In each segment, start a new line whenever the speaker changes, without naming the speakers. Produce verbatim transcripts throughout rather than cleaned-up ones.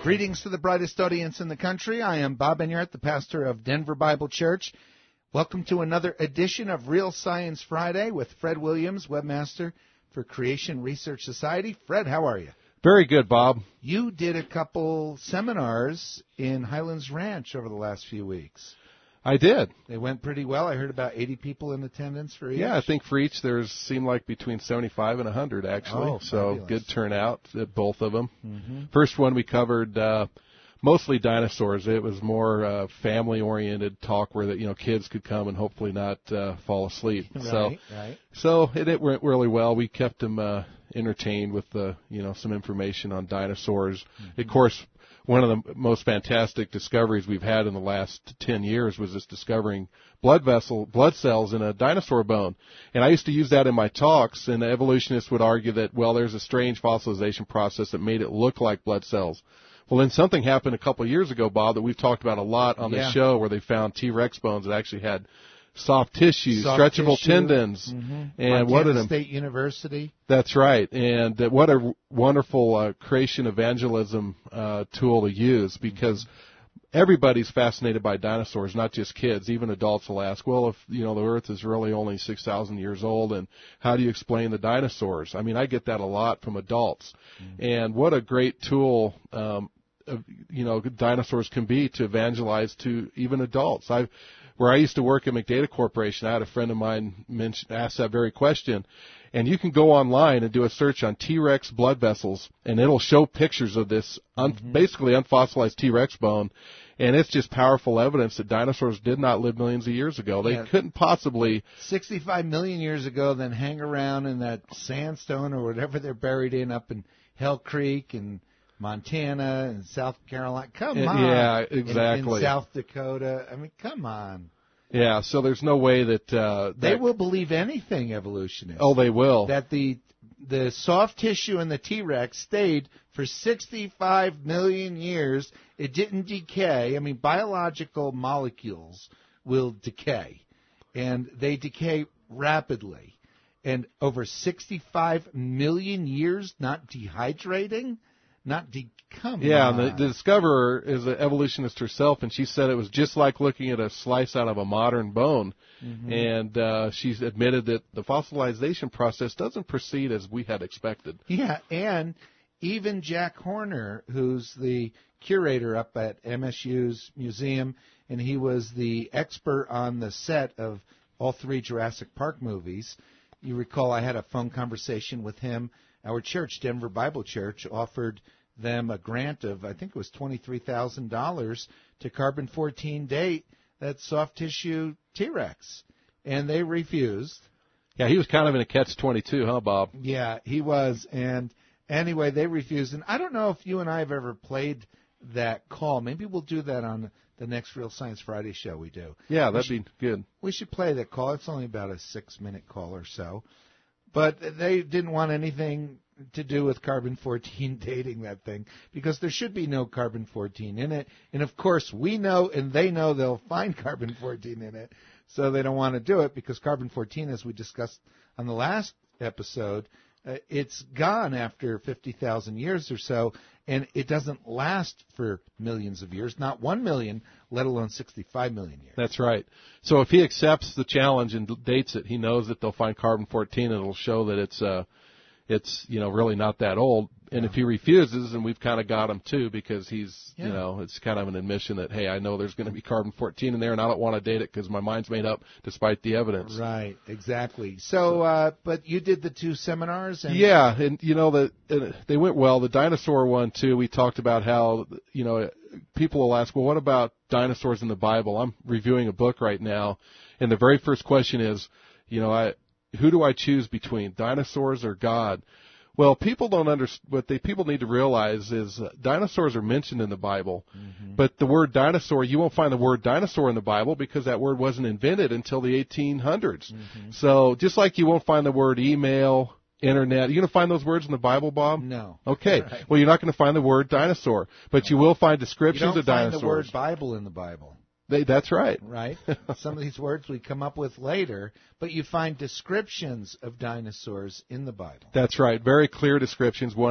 Greetings to the brightest audience in the country. I am Bob Enyart, the pastor of Denver Bible Church. Welcome to another edition of Real Science Friday with Fred Williams, webmaster for Creation Research Society. Fred, how are you?
Very good, Bob.
You did a couple seminars in Highlands Ranch over the last few weeks.
I did.
They went pretty well. I heard about eighty people in attendance for each.
Yeah, I think for each there's seemed like between seventy-five and one hundred, actually.
Oh,
so
fabulous.
Good turnout at both of them.
Mm-hmm.
First one we covered uh, mostly dinosaurs. It was more uh, family-oriented talk where that you know kids could come and hopefully not uh, fall asleep.
Right,
so,
right.
So it, it went really well. We kept them uh, entertained with uh, you know some information on dinosaurs. Mm-hmm. Of course, one of the most fantastic discoveries we've had in the last ten years was this discovering blood vessel, blood cells in a dinosaur bone. And I used to use that in my talks, and the evolutionists would argue that, well, there's a strange fossilization process that made it look like blood cells. Well, then something happened a couple of years ago, Bob, that we've talked about a lot on
Yeah.
the show where they found T-Rex bones that actually had soft tissue,
Soft
stretchable
tissue.
tendons.
Mm-hmm.
And
Montana
what an
State University.
That's right, and uh, what a wonderful uh, creation evangelism uh, tool to use, because everybody's fascinated by dinosaurs, not just kids. Even adults will ask, well, if you know the Earth is really only six thousand years old, and how do you explain the dinosaurs? I mean, I get that a lot from adults, mm-hmm. and what a great tool um, of, you know dinosaurs can be to evangelize to even adults. I've Where I used to work at McData Corporation, I had a friend of mine mention, ask that very question. And you can go online and do a search on T-Rex blood vessels, and it'll show pictures of this un- mm-hmm. basically unfossilized T-Rex bone. And it's just powerful evidence that dinosaurs did not live millions of years ago. They
Yeah.
couldn't possibly...
sixty-five million years ago, then hang around in that sandstone or whatever they're buried in up in Hell Creek and Montana and South Carolina. Come on.
Yeah,
In-
exactly.
In, South Dakota. I mean, come on.
Yeah, so there's no way that... Uh, that
They will believe anything, evolutionists.
Oh, they will.
That the the soft tissue in the T-Rex stayed for sixty-five million years. It didn't decay. I mean, biological molecules will decay, and they decay rapidly. And over sixty-five million years not dehydrating? Not de- come
Yeah,
on.
and the, the discoverer is an evolutionist herself, and she said it was just like looking at a slice out of a modern bone. Mm-hmm. And uh, she's admitted that the fossilization process doesn't proceed as we had expected.
Yeah, and even Jack Horner, who's the curator up at M S U's museum, and he was the expert on the set of all three Jurassic Park movies. You recall I had a phone conversation with him. Our church, Denver Bible Church, offered them a grant of, I think it was twenty-three thousand dollars to carbon fourteen date that soft tissue T-Rex. And they refused.
Yeah, he was kind of in a catch twenty-two, huh, Bob?
Yeah, he was. And anyway, they refused. And I don't know if you and I have ever played that call. Maybe we'll do that on the next Real Science Friday show we do.
Yeah, that'd
should,
be good.
We should play that call. It's only about a six-minute call or so. But they didn't want anything to do with carbon fourteen dating that thing, because there should be no carbon fourteen in it. And, of course, we know and they know they'll find carbon fourteen in it, so they don't want to do it, because carbon fourteen, as we discussed on the last episode, uh, it's gone after fifty thousand years or so, and it doesn't last for millions of years, not one million, let alone sixty-five million years.
That's right. So if he accepts the challenge and dates it, he knows that they'll find carbon fourteen, and it'll show that it's uh, it's you know really not that old. And
Yeah.
if he refuses, and we've kind of got him too, because he's
Yeah.
you know it's kind of an admission that, hey, I know there's going to be carbon fourteen in there, and I don't want to date it because my mind's made up despite the evidence.
Right, exactly. So, uh, but you did the two seminars, and
Yeah, and you know the uh, they went well. The dinosaur one too. We talked about how you know people will ask, well, what about dinosaurs in the Bible? I'm reviewing a book right now, and the very first question is, you know, I who do I choose between, dinosaurs or God? Well, people don't understand. What they people need to realize is uh, dinosaurs are mentioned in the Bible, mm-hmm. but the word dinosaur, you won't find the word dinosaur in the Bible because that word wasn't invented until the eighteen hundreds. Mm-hmm. So just like you won't find the word email, internet, you going to find those words in the Bible, Bob?
No.
Okay.
Right.
Well, you're not going to find the word dinosaur, but you will find descriptions
you don't
of
find
dinosaurs.
the word Bible in the Bible.
They, that's right.
Right? Some of these words we come up with later, but you find descriptions of dinosaurs in the Bible.
That's right. Very clear descriptions. One of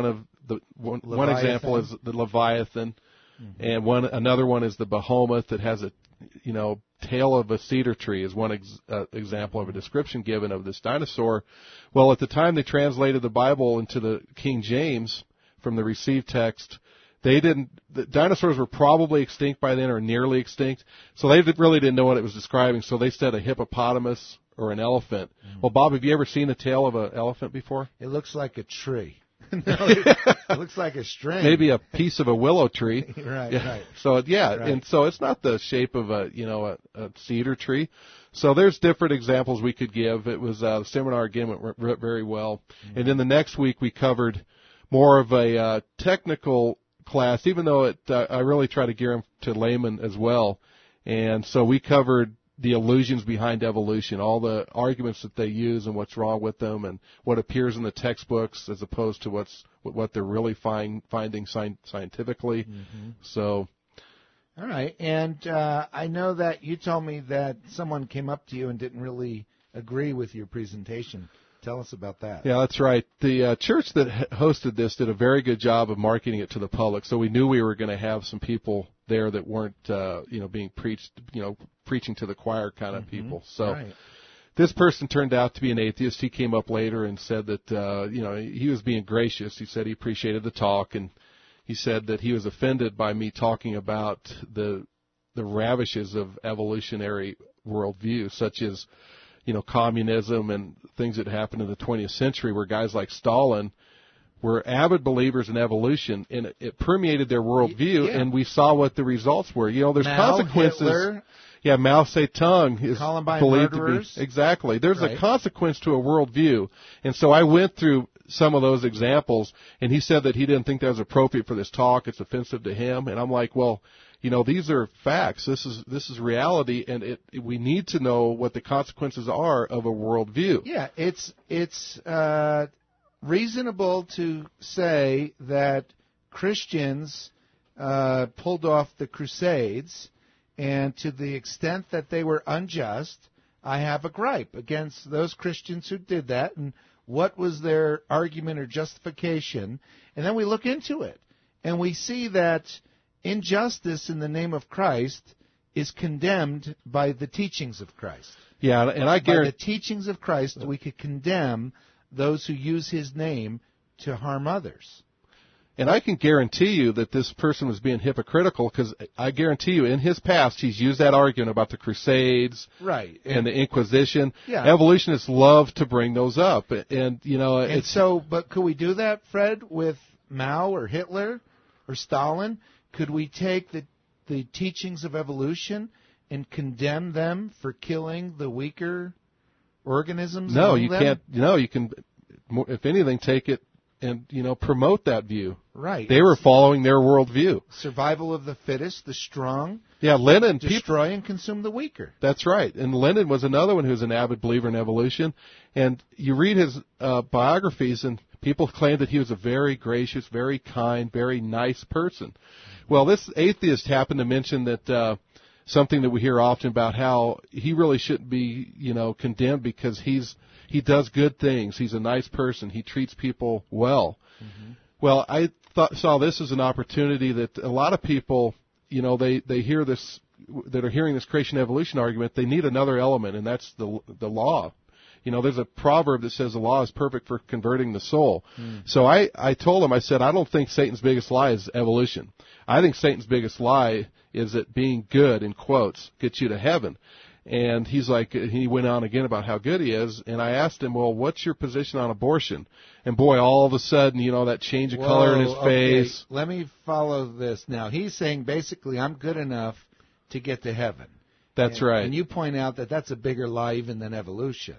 the one, one example is the Leviathan, mm-hmm. and one another one is the Behemoth that has a, you know, tail of a cedar tree is one ex, uh, example of a description given of this dinosaur. Well, at the time they translated the Bible into the King James from the received text, they didn't. The dinosaurs were probably extinct by then or nearly extinct, so they did, really didn't know what it was describing. So they said a hippopotamus or an elephant. Mm. Well, Bob, have you ever seen the tail of an elephant before?
It looks like a tree. No, it, it looks like a string.
Maybe a piece of a willow tree.
right,
yeah.
right.
So yeah,
right.
and so it's not the shape of a you know a, a cedar tree. So there's different examples we could give. It was uh, the seminar again went r- very well, mm-hmm. and then the next week we covered more of a uh, technical class, even though it uh, I really try to gear them to laymen as well, and so we covered the illusions behind evolution, all the arguments that they use and what's wrong with them, and what appears in the textbooks as opposed to what's what they're really find, finding sci- scientifically. Mm-hmm. So,
all right. And uh, I know that you told me that someone came up to you and didn't really agree with your presentation. Tell us about that.
Yeah, that's right. The uh, church that hosted this did a very good job of marketing it to the public, so we knew we were going to have some people there that weren't, uh, you know, being preached, you know, preaching to the choir kind of mm-hmm. people. So
right.
This person turned out to be an atheist. He came up later and said that, uh, you know, he was being gracious. He said he appreciated the talk, and he said that he was offended by me talking about the the ravages of evolutionary worldview, such as, you know, communism and things that happened in the twentieth century where guys like Stalin were avid believers in evolution, and it, it permeated their worldview,
yeah.
and we saw what the results were. You know, there's
Mao,
consequences.
Hitler,
yeah, Mao Zedong is
Columbine
believed
murderers.
to be exactly. There's
right.
a consequence to a worldview, and so I went through some of those examples, and he said that he didn't think that was appropriate for this talk. It's offensive to him, and I'm like, well, you know, these are facts. This is this is reality, and it, we need to know what the consequences are of a worldview.
Yeah, it's it's uh, reasonable to say that Christians uh, pulled off the Crusades, and to the extent that they were unjust, I have a gripe against those Christians who did that, and what was their argument or justification. And then we look into it, and we see that injustice in the name of Christ is condemned by the teachings of Christ.
Yeah, and I guarantee
by the teachings of Christ, we could condemn those who use His name to harm others.
And I can guarantee you that this person was being hypocritical, because I guarantee you in his past he's used that argument about the Crusades
right.
and, and the Inquisition.
Yeah.
Evolutionists love to bring those up. And, you know,
and
it's
so, but could we do that, Fred, with Mao or Hitler or Stalin? Could we take the the teachings of evolution and condemn them for killing the weaker organisms?
No, you
them?
can't. No, you can, if anything, take it and, you know, promote that view.
Right.
They were following their worldview.
Survival of the fittest, the strong.
Yeah, Lenin.
Destroy
people,
and consume the weaker.
That's right. And Lenin was another one who was an avid believer in evolution. And you read his uh, biographies, and people claim that he was a very gracious, very kind, very nice person. Well, this atheist happened to mention that uh, something that we hear often about how he really shouldn't be, you know, condemned because he's he does good things. He's a nice person. He treats people well. Mm-hmm. Well, I thought, saw this as an opportunity that a lot of people, you know, they, they hear this, that are hearing this creation evolution argument, they need another element, and that's the the law. You know, there's a proverb that says the law is perfect for converting the soul. Mm. So I, I told him, I said, I don't think Satan's biggest lie is evolution. I think Satan's biggest lie is that being good, in quotes, gets you to heaven. And he's like, he went on again about how good he is. And I asked him, well, what's your position on abortion? And boy, all of a sudden, you know, that change of
Whoa,
color in his
okay.
face.
Let me follow this. Now, he's saying basically I'm good enough to get to heaven.
That's
and,
right.
And you point out that that's a bigger lie even than evolution.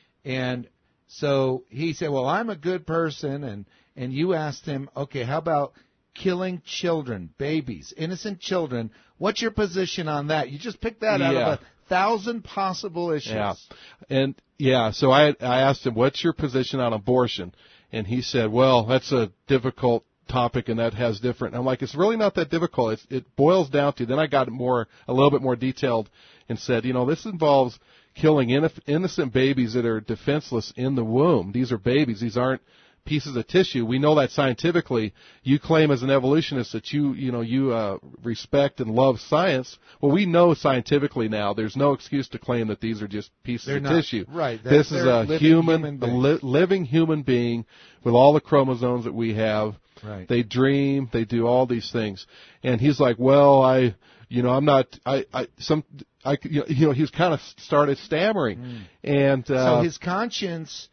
And so he said, well, I'm a good person. And, and you asked him, okay, how about killing children, babies, innocent children? What's your position on that? You just picked that out
yeah.
of a thousand possible issues.
Yeah. And, yeah, so I, I asked him, what's your position on abortion? And he said, well, that's a difficult topic, and that has different. And I'm like, it's really not that difficult. It's, it boils down to, then I got more, a little bit more detailed and said, you know, this involves killing innocent babies that are defenseless in the womb. These are babies. These aren't pieces of tissue. We know that scientifically. You claim as an evolutionist that you, you know, you uh, respect and love science. Well, we know scientifically now there's no excuse to claim that these are just pieces
they're
of
not,
tissue.
Right.
This is a
living
human,
human
a
being.
li- living human being with all the chromosomes that we have.
Right.
They dream. They do all these things. And he's like, well, I, you know, I'm not, I, I, some, I, you know, he's kind of started stammering.
Mm.
And, uh,
so his conscience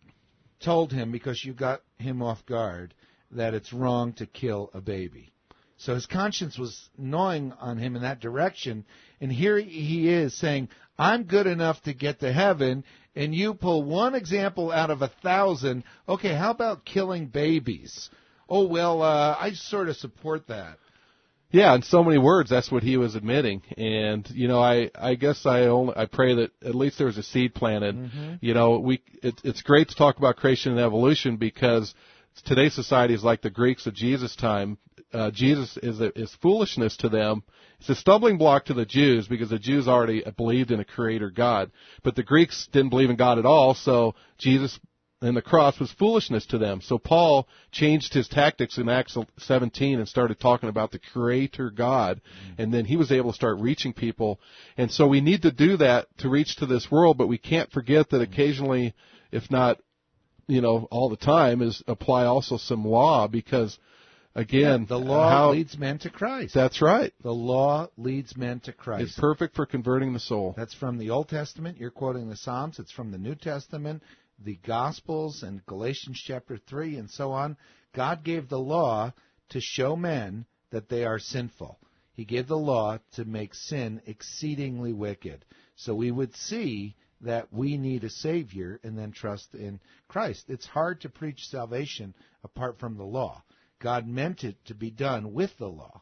told him, because you got him off guard, that it's wrong to kill a baby. So his conscience was gnawing on him in that direction. And here he is saying, I'm good enough to get to heaven, and you pull one example out of a thousand. Okay, how about killing babies? Oh, well, uh, I sort of support that.
Yeah, in so many words, that's what he was admitting. And, you know, I, I guess I only, I pray that at least there was a seed planted. Mm-hmm. You know, we, it, it's great to talk about creation and evolution because today's society is like the Greeks of Jesus' time. Uh, Jesus is a, is foolishness to them. It's a stumbling block to the Jews because the Jews already believed in a creator God. But the Greeks didn't believe in God at all, so Jesus and the cross was foolishness to them. So Paul changed his tactics in Acts seventeen and started talking about the Creator God, and then he was able to start reaching people. And so we need to do that to reach to this world, but we can't forget that occasionally, if not, you know, all the time, is apply also some law because, again,
yeah, the law
how,
leads men to Christ.
That's right.
The law leads men to Christ.
It's perfect for converting the soul.
That's from the Old Testament. You're quoting the Psalms. It's from the New Testament, the Gospels, and Galatians chapter three, and so on. God gave the law to show men that they are sinful. He gave the law to make sin exceedingly wicked. So we would see that we need a Savior and then trust in Christ. It's hard to preach salvation apart from the law. God meant it to be done with the law.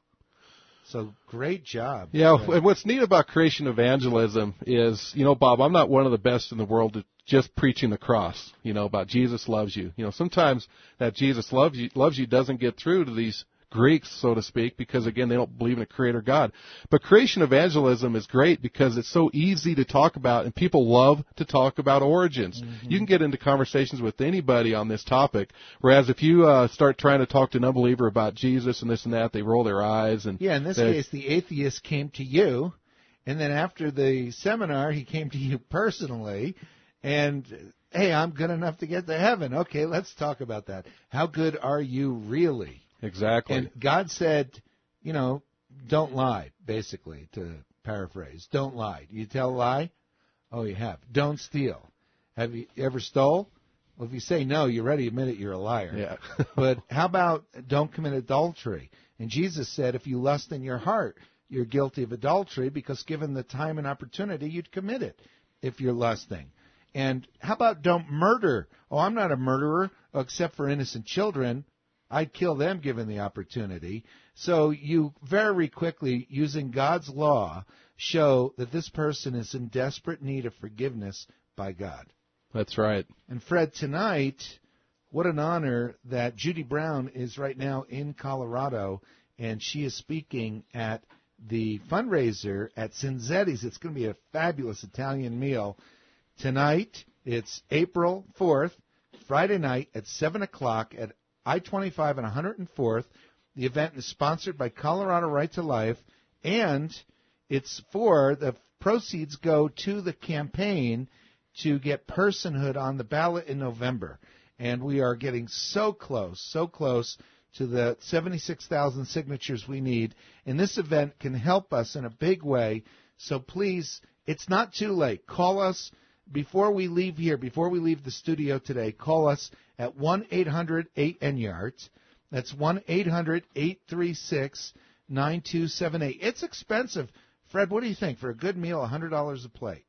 So great job.
Yeah, and what's neat about creation evangelism is, you know, Bob, I'm not one of the best in the world at just preaching the cross, you know, about Jesus loves you. You know, sometimes that Jesus loves you, loves you doesn't get through to these Greeks, so to speak, because, again, they don't believe in a creator God. But creation evangelism is great because it's so easy to talk about, and people love to talk about origins. Mm-hmm. You can get into conversations with anybody on this topic, whereas if you uh, start trying to talk to an unbeliever about Jesus and this and that, they roll their eyes. And
yeah, in this case, the atheist came to you, and then after the seminar, he came to you personally, and, hey, I'm good enough to get to heaven. Okay, let's talk about that. How good are you really?
Exactly.
And God said, you know, don't lie, basically, to paraphrase. Don't lie. You tell a lie? Oh, you have. Don't steal. Have you ever stole? Well, if you say no, you already admit it, you're a liar.
Yeah.
But how about don't commit adultery? And Jesus said if you lust in your heart, you're guilty of adultery because given the time and opportunity, you'd commit it if you're lusting. And how about don't murder? Oh, I'm not a murderer except for innocent children. I'd kill them given the opportunity. So you very quickly, using God's law, show that this person is in desperate need of forgiveness by God.
That's right.
And Fred, tonight, what an honor that Judy Brown is right now in Colorado, and she is speaking at the fundraiser at Cinzetti's. It's going to be a fabulous Italian meal. Tonight, it's April fourth, Friday night at seven o'clock at I twenty-five and one hundred fourth. The event is sponsored by Colorado Right to Life, and it's for the proceeds go to the campaign to get personhood on the ballot in November. And we are getting so close, so close to the seventy-six thousand signatures we need. And this event can help us in a big way. So please, it's not too late. Call us before we leave here, before we leave the studio today. Call us at one eight hundred eight N Y A R T. That's one eight hundred eight three six nine two seven eight. It's expensive. Fred, what do you think? For a good meal, one hundred dollars a plate.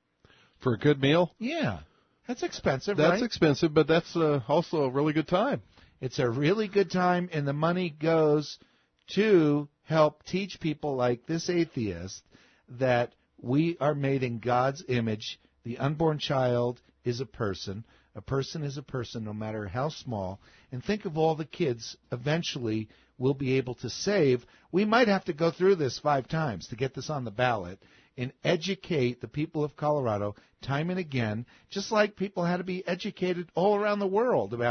For a good meal?
Yeah. That's expensive,
That's
right?
That's expensive, but that's uh, also a really good time.
It's a really good time, and the money goes to help teach people like this atheist that we are made in God's image. The unborn child is a person. A person is a person, no matter how small. And think of all the kids eventually we'll be able to save. We might have to go through this five times to get this on the ballot and educate the people of Colorado time and again, just like people had to be educated all around the world about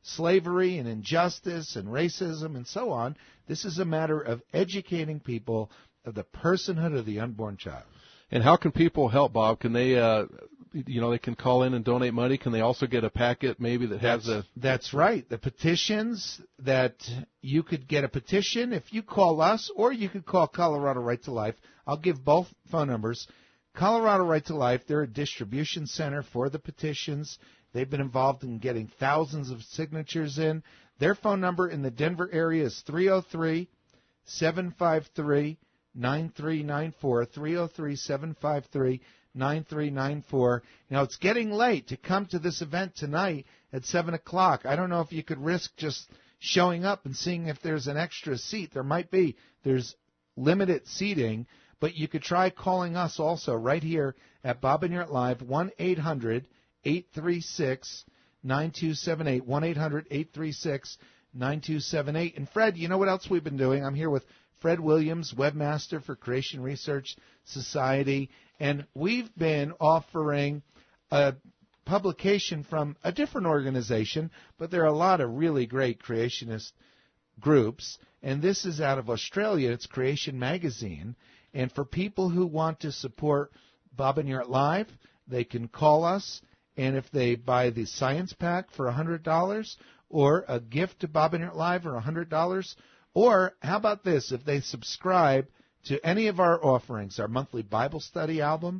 slavery and injustice and racism and so on. This is a matter of educating people of the personhood of the unborn child.
And how can people help, Bob? Can they, uh, you know, they can call in and donate money? Can they also get a packet maybe that has
that's,
a...
That's right. The petitions that you could get a petition if you call us, or you could call Colorado Right to Life. I'll give both phone numbers. Colorado Right to Life, they're a distribution center for the petitions. They've been involved in getting thousands of signatures in. Their phone number in the Denver area is three oh three, seven five three, nine three nine four, three oh three, seven five three, nine three nine four. Now, it's getting late to come to this event tonight at seven o'clock. I don't know if you could risk just showing up and seeing if there's an extra seat. There might be. There's limited seating, but you could try calling us also right here at Bob and Yurt Live, one eight hundred, eight three six, nine two seven eight, one eight hundred, eight three six, nine two seven eight. And Fred, you know what else we've been doing? I'm here with Fred Williams, webmaster for Creation Research Society, and we've been offering a publication from a different organization, but there are a lot of really great creationist groups, and this is out of Australia. It's Creation Magazine, and for people who want to support Bob and Yurt Live, they can call us, and if they buy the Science Pack for one hundred dollars or a gift to Bob and Yurt Live for one hundred dollars, or how about this, if they subscribe to any of our offerings, our monthly Bible study album,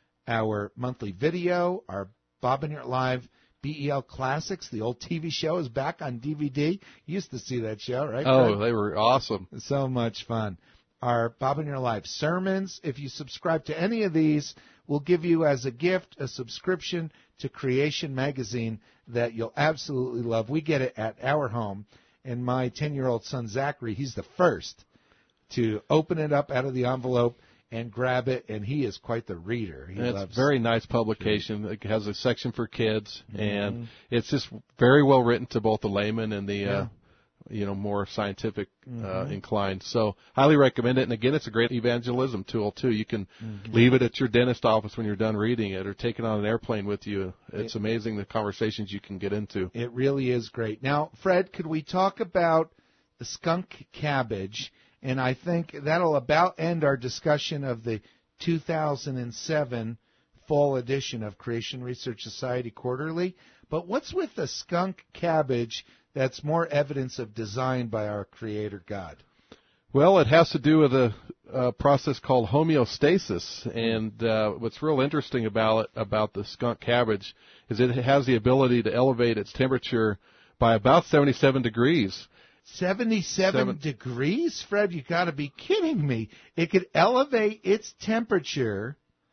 our monthly video, our Bob and Yurt Live B E L Classics, the old T V show is back on D V D. You used to see that show, right?
Oh,
Fred?
they were awesome.
So much fun. Our Bob and Yurt Live sermons, if you subscribe to any of these, we'll give you as a gift a subscription to Creation Magazine that you'll absolutely love. We get it at our home. And my ten-year-old son, Zachary, he's the first to open it up out of the envelope and grab it, and he is quite the reader. He
it's
loves
a very nice publication. It has a section for kids,
mm-hmm.
and it's just very well written to both the layman and the,
yeah.
uh, you know, more scientific
mm-hmm.
uh, inclined. So highly recommend it. And again, it's a great evangelism tool too. You can
mm-hmm.
leave it at your dentist office when you're done reading it, or take it on an airplane with you. It's it, amazing the conversations you can get into.
It really is great. Now, Fred, could we talk about the skunk cabbage? And I think that'll about end our discussion of the two thousand seven fall edition of Creation Research Society Quarterly. But what's with the skunk cabbage that's more evidence of design by our Creator God?
Well, it has to do with a, a process called homeostasis. And uh, what's real interesting about it, about the skunk cabbage, is it has the ability to elevate its temperature by about seventy-seven degrees.
seventy-seven
Seven.
degrees? Fred, you got to be kidding me. It could elevate its temperature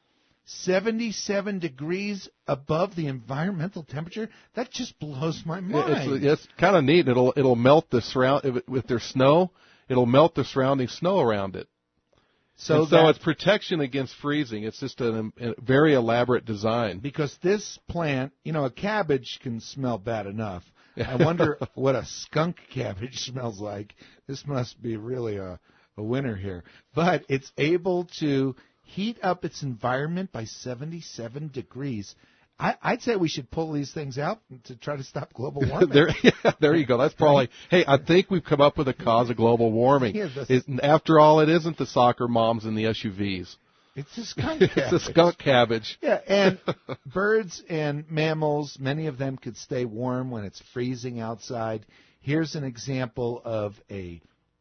seventy-seven degrees above the environmental temperature? That just blows my mind.
It's, it's kind of neat. It'll it'll melt the surround if it, with their snow. It'll melt the surrounding snow around it.
So,
and so it's protection against freezing. It's just a, a very elaborate design.
Because this plant, you know, a cabbage can smell bad enough. I wonder what a skunk cabbage smells like. This must be really a, a winner here. But it's able to heat up its environment by seventy-seven degrees. I, I'd say we should pull these things out to try to stop global warming.
there, yeah, there you go. That's probably, hey, I think we've come up with a cause of global warming.
Yeah,
it, after all, it isn't the soccer moms and the S U Vs.
It's a skunk cabbage.
It's a skunk cabbage.
Yeah, and birds and mammals, many of them could stay warm when it's freezing outside. Here's an example of a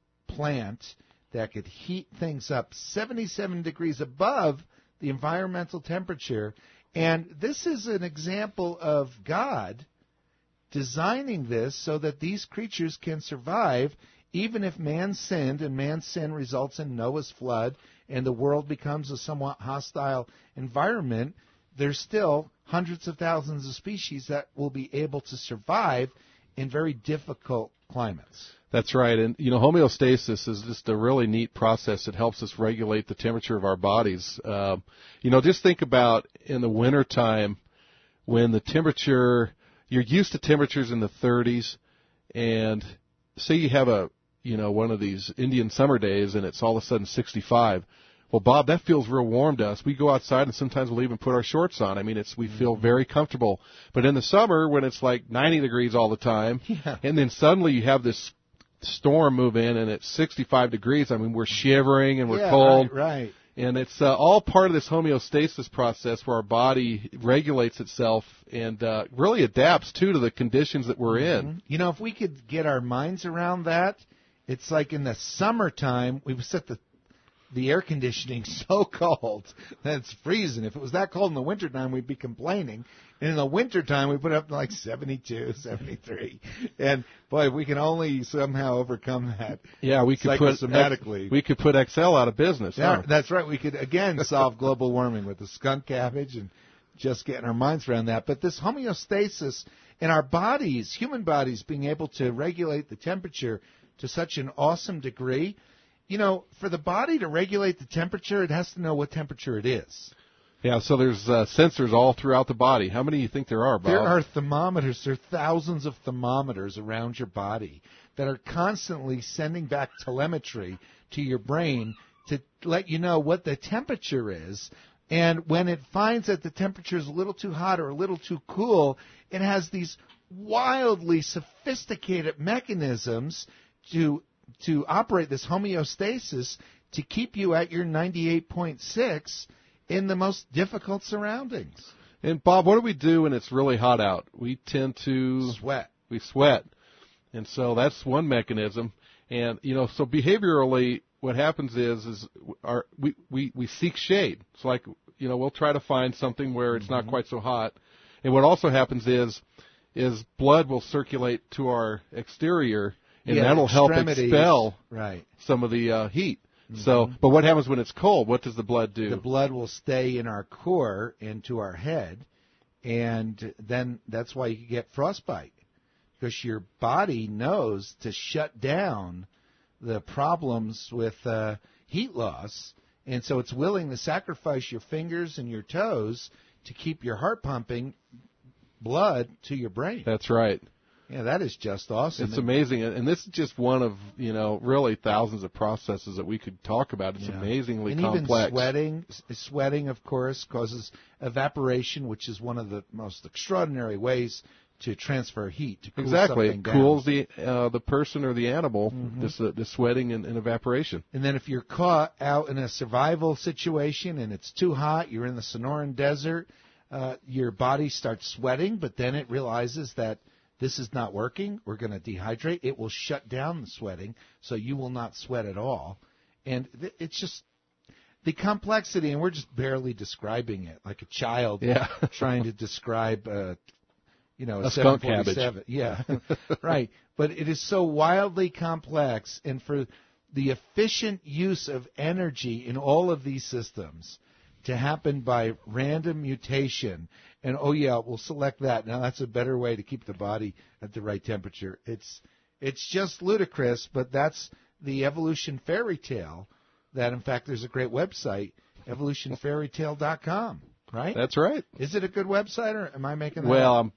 plant that could heat things up seventy-seven degrees above the environmental temperature. And this is an example of God designing this so that these creatures can survive even if man sinned, and man's sin results in Noah's flood, and the world becomes a somewhat hostile environment. There's still hundreds of thousands of species that will be able to survive in very difficult climates.
That's right. And, you know, homeostasis is just a really neat process that helps us regulate the temperature of our bodies. Uh, you know, just think about in the wintertime when the temperature, you're used to temperatures in the thirties, and say you have a, you know, one of these Indian summer days and it's all of a sudden sixty-five. Well, Bob, that feels real warm to us. We go outside and sometimes we'll even put our shorts on. I mean, it's we feel very comfortable. But in the summer, when it's like ninety degrees all the time,
yeah.
and then suddenly you have this storm move in and it's sixty-five degrees, I mean, we're shivering and we're
yeah,
cold.
Right, right.
And it's uh, all part of this homeostasis process where our body regulates itself and uh, really adapts, too, to the conditions that we're in.
Mm-hmm. You know, if we could get our minds around that, it's like in the summertime, we would set the the air conditioning so cold that it's freezing. If it was that cold in the wintertime, we'd be complaining. And in the wintertime, we put it up to like seventy-two, seventy-three. And, boy, we can only somehow overcome that.
Yeah, we could put
psychosomatically.
we could put X L out of business.
Yeah,
huh?
That's right. We could, again, solve global warming with the skunk cabbage and just getting our minds around that. But this homeostasis in our bodies, human bodies, being able to regulate the temperature to such an awesome degree, you know, for the body to regulate the temperature, it has to know what temperature it is.
Yeah, so there's uh, sensors all throughout the body. How many do you think there are, Bob?
There are thermometers. There are thousands of thermometers around your body that are constantly sending back telemetry to your brain to let you know what the temperature is. And when it finds that the temperature is a little too hot or a little too cool, it has these wildly sophisticated mechanisms to to operate this homeostasis to keep you at your ninety-eight point six in the most difficult surroundings.
And, Bob, what do we do when it's really hot out? We tend to
Sweat.
We sweat. And so that's one mechanism. And, you know, so behaviorally, what happens is, is our, we, we, we seek shade. It's like, you know, we'll try to find something where it's mm-hmm. not quite so hot. And what also happens is, is blood will circulate to our exterior, and
yeah,
that'll help expel
right.
some of the uh, heat. Mm-hmm. So, but what happens when it's cold? What does the blood do?
The blood will stay in our core into our head, and then that's why you get frostbite, because your body knows to shut down the problems with uh, heat loss, and so it's willing to sacrifice your fingers and your toes to keep your heart pumping blood to your brain.
That's right.
Yeah, that is just awesome.
It's amazing. And this is just one of, you know, really thousands of processes that we could talk about. It's yeah. amazingly
and
complex.
And even sweating, sweating, of course, causes evaporation, which is one of the most extraordinary ways to transfer heat, to cool
exactly.
something
It
down.
cools the uh, the person or the animal,
mm-hmm.
this, uh, this sweating and, and evaporation.
And then if you're caught out in a survival situation and it's too hot, you're in the Sonoran Desert, uh, your body starts sweating, but then it realizes that this is not working. We're going to dehydrate. It will shut down the sweating, so you will not sweat at all. And th- it's just the complexity, and we're just barely describing it, like a child
yeah.
trying to describe, uh, you know, a,
a skunk cabbage.
Yeah, right. But it is so wildly complex, and for the efficient use of energy in all of these systems to happen by random mutation, and oh yeah, we'll select that. Now that's a better way to keep the body at the right temperature. It's it's just ludicrous, but that's the evolution fairy tale. That in fact there's a great website, evolution fairy tale dot com, right?
That's right.
Is it a good website, or am I making that
well,
up?
I'm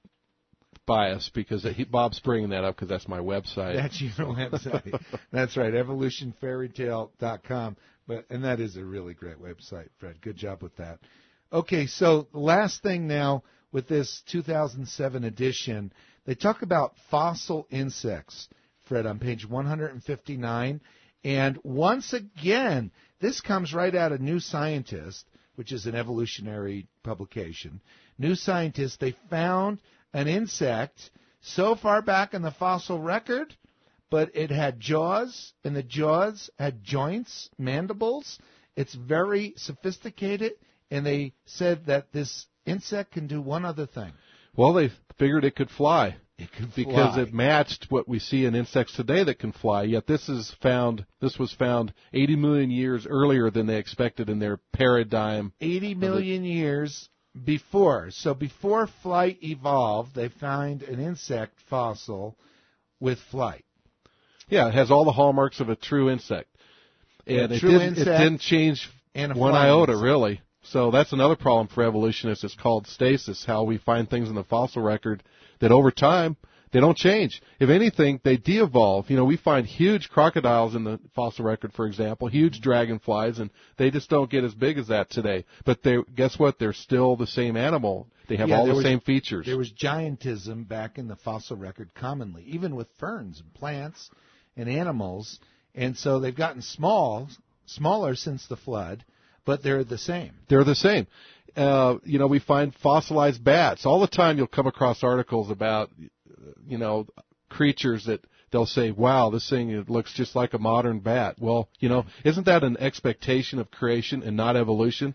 biased because he, Bob's bringing that up because that's my website.
That's your website. That's right, evolution fairy tale dot com. But, and that is a really great website, Fred. Good job with that. Okay, so the last thing now with this two thousand seven edition, they talk about fossil insects, Fred, on page one fifty-nine. And once again, this comes right out of New Scientist, which is an evolutionary publication. New Scientist, they found an insect so far back in the fossil record, but it had jaws, and the jaws had joints, mandibles. It's very sophisticated, and they said that this insect can do one other thing.
Well, they figured it could fly.
It could
because
fly.
Because it matched what we see in insects today that can fly. Yet this is found. This was found eighty million years earlier than they expected in their paradigm.
eighty million years before. So before flight evolved, they found an insect fossil with flight.
Yeah, it has all the hallmarks of a true insect. And it,
true
didn't,
insect
it didn't change
and
one iota,
insect.
really. So that's another problem for evolutionists. It's called stasis, how we find things in the fossil record that over time They don't change. If anything, they de-evolve. You know, we find huge crocodiles in the fossil record, for example, huge dragonflies, and they just don't get as big as that today. But they, guess what? They're still the same animal. They have
yeah,
all the
was,
same features.
There was giantism back in the fossil record commonly, even with ferns and plants and animals. And so they've gotten small, smaller since the flood, but they're the same.
They're the same. Uh, you know, we find fossilized bats. All the time you'll come across articles about, you know, creatures that they'll say, wow, this thing it looks just like a modern bat. Well, you know, isn't that an expectation of creation and not evolution?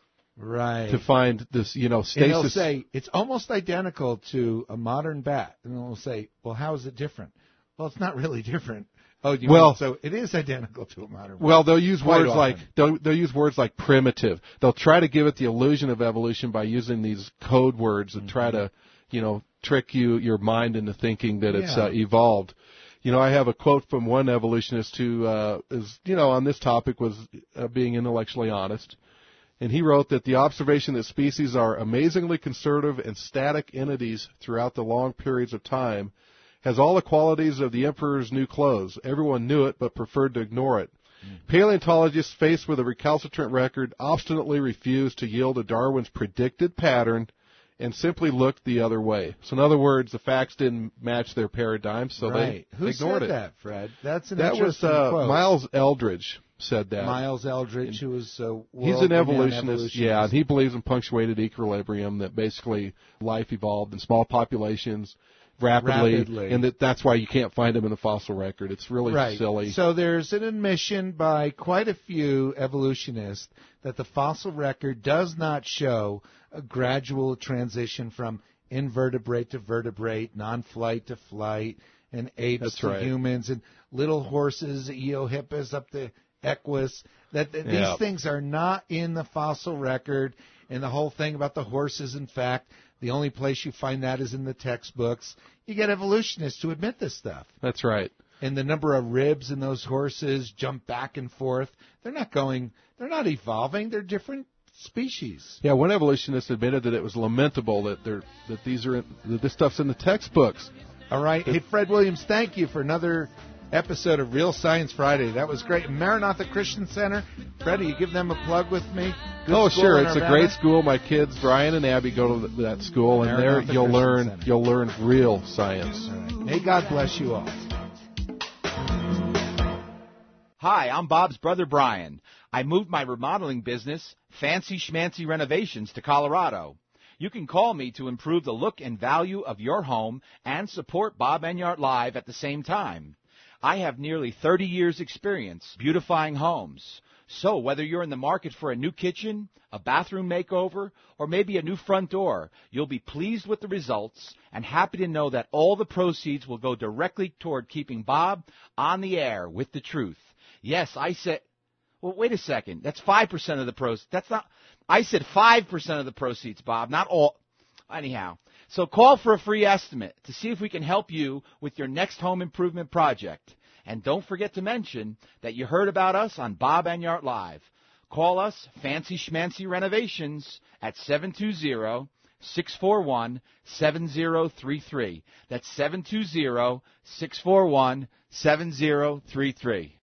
Right.
To find this, you know, stasis.
And they'll say, it's almost identical to a modern bat. And they'll say, well, how is it different? Well, it's not really different. Oh, you
well,
mean, so it is identical to a modern bat.
Well, they'll use
Quite
words
often.
like, they'll, they'll use words like primitive. They'll try to give it the illusion of evolution by using these code words and mm-hmm. try to, you know, trick you, your mind into thinking that it's
yeah.
uh, evolved. You know, I have a quote from one evolutionist who uh, is, you know, on this topic was uh, being intellectually honest. And he wrote that the observation that species are amazingly conservative and static entities throughout the long periods of time has all the qualities of the emperor's new clothes. Everyone knew it but preferred to ignore it. Mm. Paleontologists faced with a recalcitrant record obstinately refused to yield to Darwin's predicted pattern and simply looked the other way. So in other words, the facts didn't match their paradigm, so
right.
they
Who
ignored
said
it.
that, Fred? That's an
that
interesting
was uh,
quote.
Miles Eldridge said that.
Miles Eldridge, who is a
He's an evolutionist,
evolutionist,
yeah, and he believes in punctuated equilibrium, that basically life evolved in small populations rapidly,
rapidly.
and that that's why you can't find them in the fossil record. It's really
right.
silly.
So there's an admission by quite a few evolutionists that the fossil record does not show a gradual transition from invertebrate to vertebrate, non-flight to flight, and apes
That's
to
right.
humans, and little horses, Eohippus up to Equus. That, that
yeah.
these things are not in the fossil record, and the whole thing about the horses, in fact, the only place you find that is in the textbooks. You get evolutionists to admit this stuff.
That's right.
And the number of ribs in those horses jump back and forth. They're not going, they're not evolving. They're different species.
Yeah, one evolutionist admitted that it was lamentable that they're, that these are in, that this stuff's in the textbooks.
All right. Hey, Fred Williams, thank you for another episode of Real Science Friday. That was great. Maranatha Christian Center. Freddie, you give them a plug with me? Good
oh, sure.
in
It's
Urbana.
a great school. My kids, Brian and Abby, go to that school, and there
Maranatha
you'll
Christian
learn
Center.
you'll learn real science.
All right. May God bless you all.
Hi, I'm Bob's brother Brian. I moved my remodeling business, Fancy Schmancy Renovations, to Colorado. You can call me to improve the look and value of your home and support Bob Enyart Live at the same time. I have nearly thirty years' experience beautifying homes. So whether you're in the market for a new kitchen, a bathroom makeover, or maybe a new front door, you'll be pleased with the results and happy to know that all the proceeds will go directly toward keeping Bob on the air with the truth. Yes, I said, well, wait a second. That's five percent of the proceeds. That's not, I said five percent of the proceeds, Bob, not all. Anyhow, so call for a free estimate to see if we can help you with your next home improvement project. And don't forget to mention that you heard about us on Bob Enyart Live. Call us, Fancy Schmancy Renovations, at seven two zero, six four one, seven zero three three. That's seven two zero, six four one, seven zero three three.